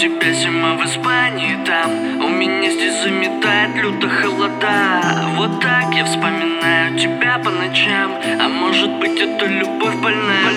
тебя зима в Испании, там у меня здесь заметает люто холода. Вот так я вспоминаю тебя по ночам, а может быть это любовь больная.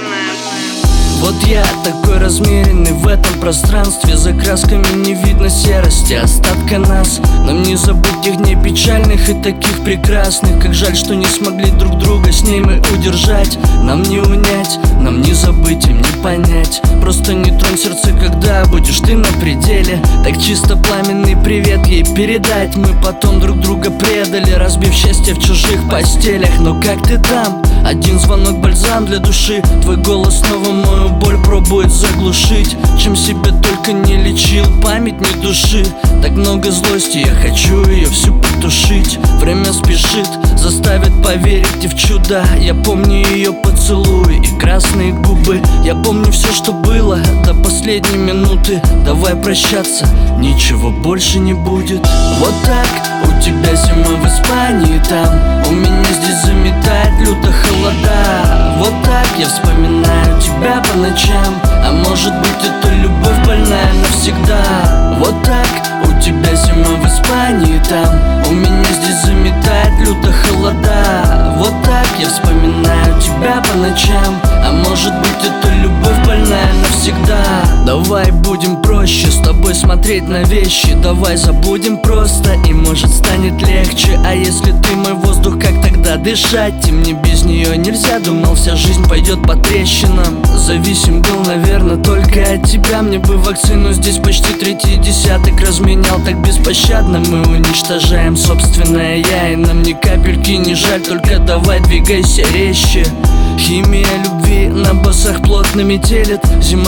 Вот я такой размеренный в этом пространстве, за красками не видно серости, остатка нас. Нам не забыть тех дней печальных и таких прекрасных. Как жаль, что не смогли друг друга с ней мы удержать. Нам не унять, нам не забыть, им не понять. Просто не тронь сердце, когда будешь ты на пределе. Так чисто пламенный привет ей передать. Мы потом друг друга предали, разбив счастье в чужих постелях. Но как ты там? Один звонок бальзам для души. Твой голос снова мою боль пробует заглушить. Чем себя только не лечил, память не души. Так много злости, я хочу ее всю потушить. Время спешит, заставит поверить и в чудо. Я помню ее поцелуи и красные губы. Я помню все, что было до последней минуты. Давай прощаться, ничего больше не будет. Вот так, у тебя зима в Испании, там у меня здесь заметает люто холода. Вот так я вспоминаю тебя по ночам, а может быть это любовь больная навсегда. Вот так, у тебя зима в Испании, там у меня здесь заметает люто холода. Вот так я вспоминаю тебя по ночам, а может быть это любовь больная навсегда. Давай будем проще с тобой смотреть на вещи. Давай забудем просто, и может станет легче. А если ты мой воздух, как тогда дышать? И мне без нее нельзя, думал вся жизнь пойдет по трещинам. Зависим был, наверное, только от тебя. Мне бы вакцину, здесь почти третий десяток разменял. Так беспощадно мы уничтожаем собственное я, и нам ни капельки не жаль. Только давай двигайся резче. Химия любви на басах плотными телет. Зима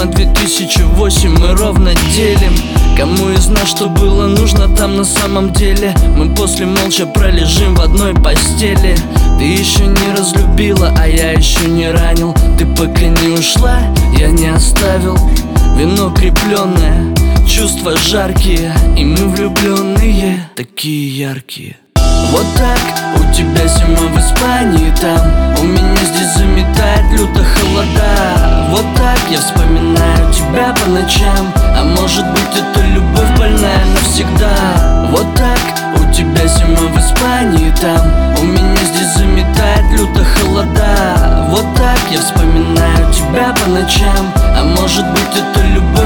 2008, мы ровно делим. Кому из нас что было нужно там на самом деле? Мы после молча пролежим в одной постели. Ты еще не разлюбила, а я еще не ранил. Ты пока не ушла, я не оставил. Вино крепленное, чувства жаркие, и мы влюбленные, такие яркие. Вот так, у тебя зима в Испании, там у меня здесь заметает люто холода. Вот так я вспоминаю тебя по ночам, а может быть это любовь больная навсегда. Вот так, у тебя зима в Испании, там у меня здесь заметает люто холода. Вот так я вспоминаю тебя по ночам, а может быть это любовь